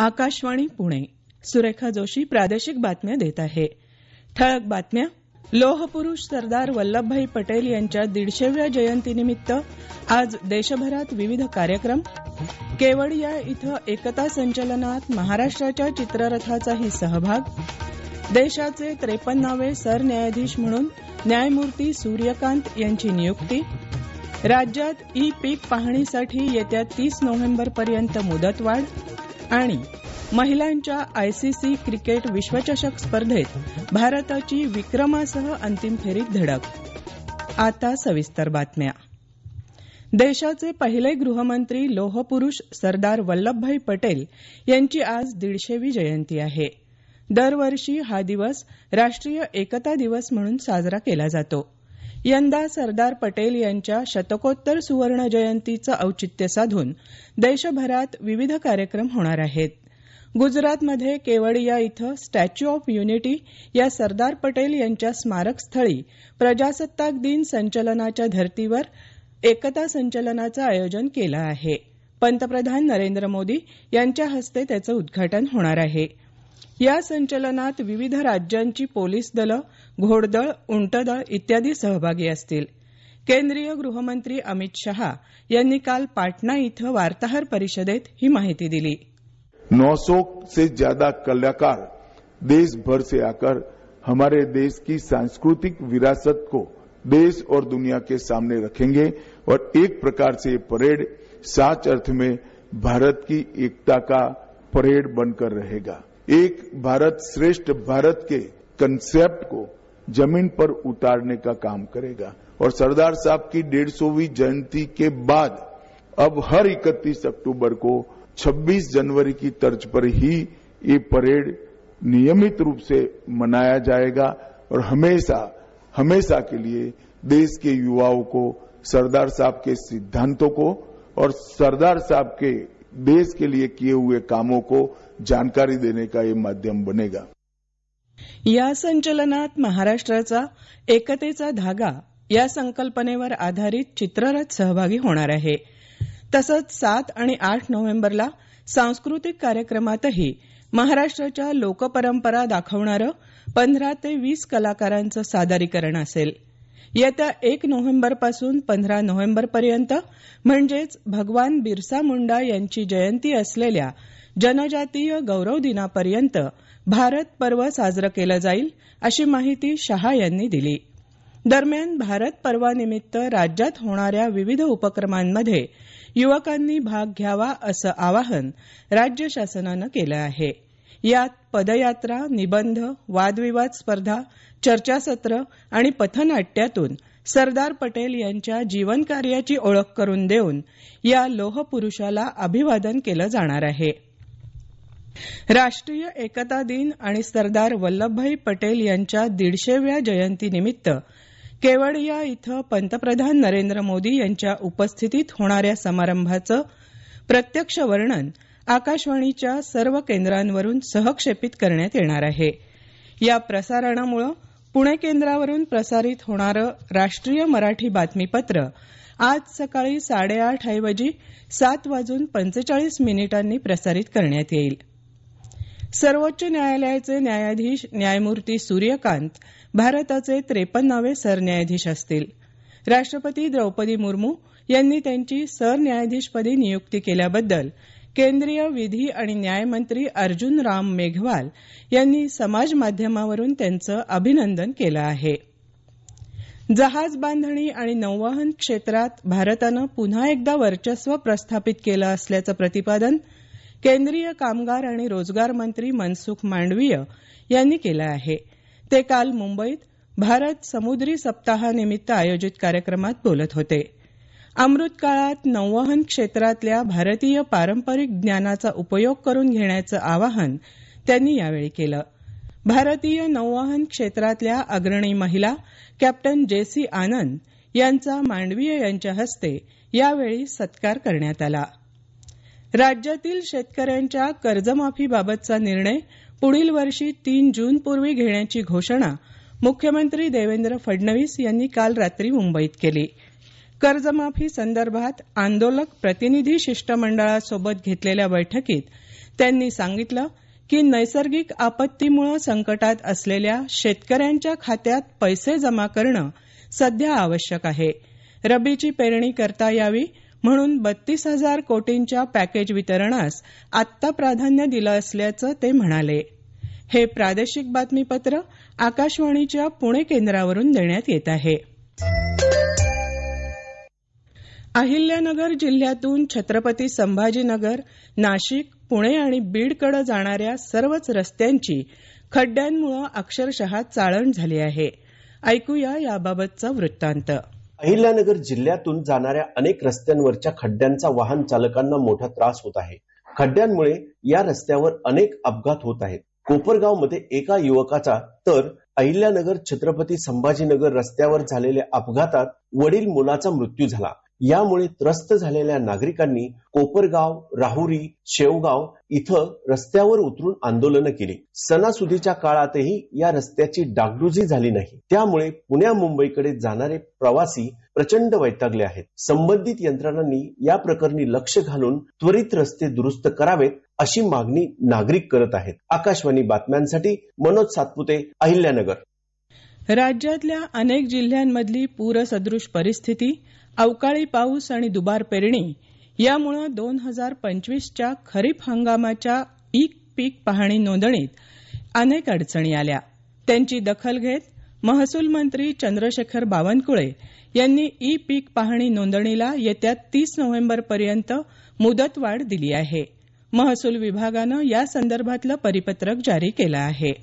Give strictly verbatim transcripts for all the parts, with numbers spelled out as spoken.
आकाशवाणी पुणे. सुरेखा जोशी प्रादेशिक बातम्या देत आहे. ठळक बातम्या. लोहपुरुष सरदार वल्लभभाई पटेल यांच्या दीडशेव्या जयंतीनिमित्त आज देशभरात विविध कार्यक्रम. केवडिया इथं एकता संचलनात महाराष्ट्राच्या चित्ररथाचाही सहभाग. देशाचे त्रेपन्नावे सरन्यायाधीश म्हणून न्यायमूर्ती सूर्यकांत यांची नियुक्ती. राज्यात ई पीक पाहणीसाठी येत्या तीस नोव्हेंबरपर्यंत मुदतवाढ. आणि महिलांच्या आयसीसी क्रिकेट विश्वचषक स्पर्धेत भारताची विक्रमासह अंतिम फेरीत धडक. आता सविस्तर बातम्या. देशाचे पहिले गृहमंत्री लोहपुरुष सरदार वल्लभभाई पटेल यांची आज दीडशेवी जयंती आहे. दरवर्षी हा दिवस राष्ट्रीय एकता दिवस म्हणून साजरा केला जातो. यंदा सरदार पटेल यांच्या शतकोत्तर सुवर्ण जयंतीचं औचित्य साधून देशभरात विविध कार्यक्रम होणार आहेत. गुजरातमध्ये केवडिया इथं स्टॅच्यू ऑफ युनिटी या सरदार पटेल यांच्या स्मारकस्थळी प्रजासत्ताक दिन संचलनाच्या धर्तीवर एकता संचलनाचं आयोजन केलं आहे. पंतप्रधान नरेंद्र मोदी यांच्या हस्ते त्याचं उद्घाटन होणार आहे. या संचलनात विविध राज्यांची पोलीस दलं, घोडदळ, उंटदळ इत्यादी सहभागी असतील. केंद्रीय गृहमंत्री अमित शहा यांनी काल पाटणा इथं वार्ताहर परिषदेत ही माहिती दिली. नौ सौ से ज्यादा कलाकार देश भर से आकर हमारे देश की सांस्कृतिक विरासत को देश और दुनिया के सामने रखेंगे और एक प्रकार से ये परेड सच अर्थ में भारत की एकता का परेड बनकर रहेगा. एक भारत श्रेष्ठ भारत के कंसेप्ट को जमीन पर उतारने का काम करेगा और सरदार साहब की डेढ़ सौवीं जयंती के बाद अब हर इकतीस अक्टूबर को छब्बीस जनवरी की तर्ज पर ही ये परेड नियमित रूप से मनाया जाएगा और हमेशा हमेशा के लिए देश के युवाओं को सरदार साहब के सिद्धांतों को और सरदार साहब के देश के लिए किए हुए कामों को जानकारी देने का ये माध्यम बनेगा. या संचलनात महाराष्ट्राचा एकतेचा धागा या संकल्पनेवर आधारित चित्ररथ सहभागी होणार आहे. तसंच सात आणि आठ नोव्हेंबरला सांस्कृतिक कार्यक्रमातही महाराष्ट्राच्या लोकपरंपरा दाखवणारं पंधरा ते वीस कलाकारांचं सादरीकरण असेल. येत्या एक नोव्हेंबरपासून पंधरा नोव्हेंबरपर्यंत म्हणजेच भगवान बिरसा मुंडा यांची जयंती असलेल्या जनजातीय गौरव दिनापर्यंत भारत पर्व साजरं केलं जाईल, अशी माहिती शहा यांनी दिली. दरम्यान भारत पर्वानिमित्त राज्यात होणाऱ्या विविध उपक्रमांमध्ये युवकांनी भाग घ्यावा असं आवाहन राज्य शासनानं केलं आहे. यात पदयात्रा, निबंध, वादविवाद स्पर्धा, चर्चासत्र आणि पथनाट्यातून सरदार पटेल यांच्या जीवनकार्याची ओळख करून देऊन या लोहपुरुषाला अभिवादन केलं जाणार आहे. राष्ट्रीय एकता दिन आणि सरदार वल्लभभाई पटेल यांच्या दीडशेव्या जयंतीनिमित्त केवडिया इथं पंतप्रधान नरेंद्र मोदी यांच्या उपस्थितीत होणाऱ्या समारंभाचं प्रत्यक्ष वर्णन आकाशवाणीच्या सर्व केंद्रांवरून सहक्षेपित करण्यात येणार आहे. या प्रसारणामुळे पुणे केंद्रावरून प्रसारित होणारं राष्ट्रीय मराठी बातमीपत्र आज सकाळी साडेआठ ऐवजी सात वाजून पंचेचाळीस मिनिटांनी प्रसारित करण्यात येईल. सर्वोच्च न्यायालयाचे न्यायाधीश न्यायमूर्ती सूर्यकांत भारताचे त्रेपन्नावे सरन्यायाधीश असतील. राष्ट्रपती द्रौपदी मुर्मू यांनी त्यांची सरन्यायाधीशपदी नियुक्ती केल्याबद्दल केंद्रीय विधी आणि न्यायमंत्री अर्जुन राम मेघवाल यांनी समाज माध्यमावरून त्यांचं अभिनंदन केलं आहे. जहाज बांधणी आणि नौवहन क्षेत्रात भारतानं पुन्हा एकदा वर्चस्व प्रस्थापित केलं असल्याचं प्रतिपादन केंद्रीय कामगार आणि रोजगार मंत्री मनसुख मांडवीय यांनी केलं आहे. ते काल मुंबईत भारत समुद्री सप्ताहानिमित्त आयोजित कार्यक्रमात बोलत होते. अमृतकाळात नौवहन क्षेत्रातल्या भारतीय पारंपरिक ज्ञानाचा उपयोग करून घेण्याचं आवाहन त्यांनी यावेळी केलं. भारतीय नौवहन क्षेत्रातल्या अग्रणी महिला कॅप्टन जेसी आनंद यांचा मांडवीय यांच्या हस्ते यावेळी सत्कार करण्यात आला. राज्यातील शेतकऱ्यांच्या कर्जमाफीबाबतचा निर्णय पुढील वर्षी तीन जूनपूर्वी घेण्याची घोषणा मुख्यमंत्री देवेंद्र फडणवीस यांनी काल रात्री मुंबईत केली. कर्जमाफी संदर्भात आंदोलक प्रतिनिधी शिष्टमंडळासोबत घेतलेल्या बैठकीत त्यांनी सांगितलं की नैसर्गिक आपत्तीमुळे संकटात असलेल्या शेतकऱ्यांच्या खात्यात पैसे जमा करणं सध्या आवश्यक आहे. रब्बीची पेरणी करता यावी म्हणून बत्तीस हजार कोटींच्या पॅकेज वितरणास आत्ता प्राधान्य दिलं असल्याचं ते म्हणाले. हे प्रादेशिक बातमीपत्र आकाशवाणीच्या पुणे केंद्रावरून देण्यात येत आहे. अहिल्यानगर जिल्ह्यातून छत्रपती संभाजीनगर, नाशिक, पुणे आणि बीडकडे जाणाऱ्या सर्वच रस्त्यांची खड्ड्यांमुळे अक्षरशः चाळण झाली आहे. ऐकूया याबाबतचा वृत्तांत. अहिल्यानगर जिल्ह्यातून जाणाऱ्या अनेक रस्त्यांवरच्या खड्ड्यांचा वाहन चालकांना मोठा त्रास होत आहे. खड्ड्यांमुळे या रस्त्यावर अनेक अपघात होत आहेत. कोपरगावमध्ये एका युवकाचा तर अहिल्यानगर छत्रपती संभाजीनगर रस्त्यावर झालेल्या अपघातात वडील मुलाचा मृत्यू झाला. यामुळे त्रस्त झालेल्या नागरिकांनी कोपरगाव, राहुरी, शेवगाव इथं रस्त्यावर उतरून आंदोलनं केली. सणासुदीच्या काळातही या रस्त्याची डागडुजी झाली नाही. त्यामुळे पुण्या मुंबईकडे जाणारे प्रवासी प्रचंड वैतागले आहेत. संबंधित यंत्रणांनी या प्रकरणी लक्ष घालून त्वरित रस्ते दुरुस्त करावेत अशी मागणी नागरिक करत आहेत. आकाशवाणी बातम्यांसाठी मनोज सातपुते, अहिल्यानगर. राज्यातल्या अनेक जिल्ह्यांमधली पूरसदृश परिस्थिती, अवकाळी पाऊस आणि दुबार पेरणी यामुळे दोन हजार पंचवीसच्या खरीप हंगामाच्या ई पीक पाहणी नोंदणीत अनेक अडचणी आल्या. त्यांची दखल घेत महसूल मंत्री चंद्रशेखर बावनकुळे यांनी ई पीक पाहणी नोंदणीला येत्या तीस नोव्हेंबरपर्यंत मुदतवाढ दिली आहे. महसूल विभागानं या संदर्भातलं परिपत्रक जारी केलं आहे.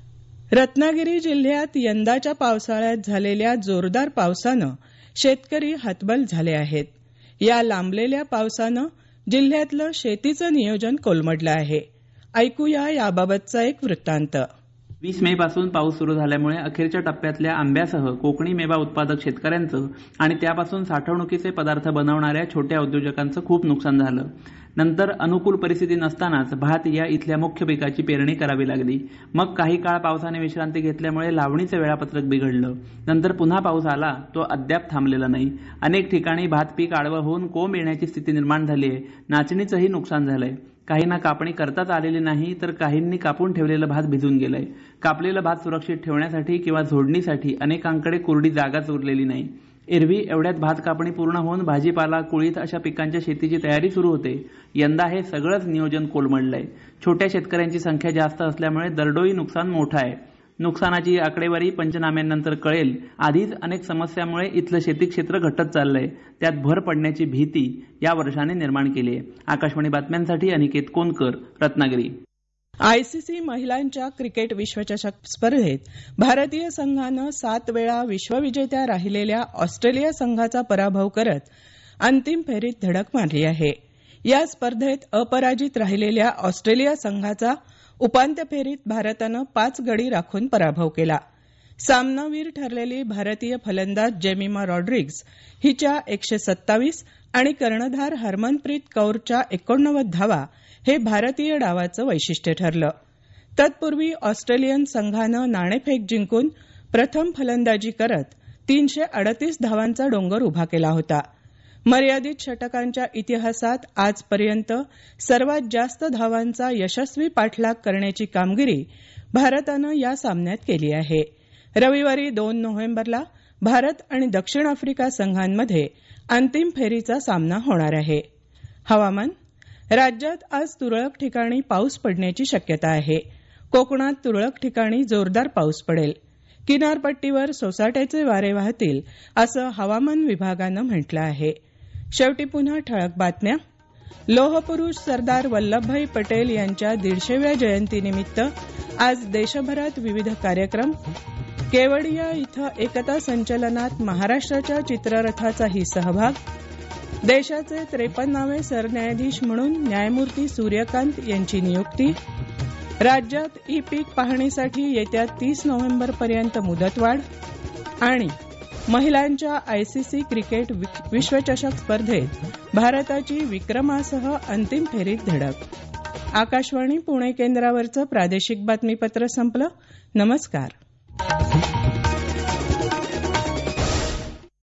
रत्नागिरी जिल्ह्यात यंदाच्या पावसाळ्यात झालेल्या जोरदार पावसानं शेतकरी हतबल झाले आहेत. या लांबलेल्या पावसानं जिल्ह्यातलं शेतीचं नियोजन कोलमडलं आहे. ऐकूया याबाबतचा एक वृत्तांत. वीस मे पासून पाऊस सुरू झाल्यामुळे अखेरच्या टप्प्यातल्या आंब्यासह कोकणी मेवा उत्पादक शेतकऱ्यांचं आणि त्यापासून साठवणुकीचे पदार्थ बनवणाऱ्या छोट्या उद्योजकांचं खूप नुकसान झालं. नंतर अनुकूल परिस्थिती नसतानाच भात या इथल्या मुख्य पिकाची पेरणी करावी लागली. मग काही काळ पावसाने विश्रांती घेतल्यामुळे लावणीचं वेळापत्रक बिघडलं. नंतर पुन्हा पाऊस आला, तो अद्याप थांबलेला नाही. अनेक ठिकाणी भात पीक आडवं होऊन कोंब येण्याची स्थिती निर्माण झाली आहे. नाचणीचंही नुकसान झालंय. काहींना कापणी करताच आलेली नाही, तर काहींनी कापून ठेवलेलं भात भिजून गेलंय. कापलेलं भात सुरक्षित ठेवण्यासाठी किंवा झोडणीसाठी अनेकांकडे कोरडी जागाच उरलेली नाही. एरवी एवढ्यात भात कापणी पूर्ण होऊन भाजीपाला, कुळीथ अशा पिकांच्या शेतीची तयारी सुरू होते. यंदा हे सगळंच नियोजन कोलमडलंय. छोट्या शेतकऱ्यांची संख्या जास्त असल्यामुळे दरडोई नुकसान मोठं आहे. नुकसानाची आकडेवारी पंचनाम्यांनंतर कळेल. आधीच अनेक समस्यामुळे इथलं शेती क्षेत्र घटत चाललंय. त्यात भर पडण्याची भीती या वर्षाने निर्माण केली आहे. आकाशवाणी बातम्यांसाठी अनिकेत कोनकर, रत्नागिरी. आयसीसी महिलांच्या क्रिकेट विश्वचषक स्पर्धेत भारतीय संघानं सात वेळा विश्वविजेत्या राहिलेल्या ऑस्ट्रेलिया संघाचा पराभव करत अंतिम फेरीत धडक मारली आहे. या स्पर्धेत अपराजित राहिलेल्या ऑस्ट्रेलिया संघाचा उपांत्य फेरीत भारतानं पाच गडी राखून पराभव केला. सामनावीर ठरलेली भारतीय फलंदाज जेमिमा रॉड्रिग्ज हिच्या एकशे सत्तावीस आणि कर्णधार हरमनप्रीत कौरच्या एकोणनव्वद धावा हे भारतीय डावाचं वैशिष्ट्य ठरलं. तत्पूर्वी ऑस्ट्रेलियन संघानं नाणेफेक जिंकून प्रथम फलंदाजी करत तीनशे अडतीस धावांचा डोंगर उभा केला होता. मर्यादित षटकांच्या इतिहासात आजपर्यंत सर्वात जास्त धावांचा यशस्वी पाठलाग करण्याची कामगिरी भारतानं या सामन्यात केली आहे. रविवारी दोन नोव्हेंबरला भारत आणि दक्षिण आफ्रिका संघांमध्ये अंतिम फेरीचा सामना होणार आहे. हवामान. राज्यात आज तुरळक ठिकाणी पाऊस पडण्याची शक्यता आहे. कोकणात तुरळक ठिकाणी जोरदार पाऊस पडेल. किनारपट्टीवर सोसाट्याचे वारे वाहतील असं हवामान विभागानं म्हटलं आहे. शेवटी पुन्हा ठळक बातम्या. लोहपुरुष सरदार वल्लभभाई पटेल यांच्या दीडशेव्या जयंतीनिमित्त आज देशभरात विविध कार्यक्रम. केवडिया इथं एकता संचलनात महाराष्ट्राच्या चित्ररथाचाही सहभाग. देशाचे त्रेपन्नावे सरन्यायाधीश म्हणून न्यायमूर्ती सूर्यकांत यांची नियुक्ती. राज्यात ई पीक पाहणीसाठी येत्या तीस नोव्हेंबरपर्यंत मुदतवाढ. आणि महिलांच्या आयसीसी क्रिकेट विश्वचषक स्पर्धेत भारताची विक्रमासह अंतिम फेरीत धडक. आकाशवाणी पुणे केंद्रावरचं प्रादेशिक बातमीपत्र संपलं. नमस्कार.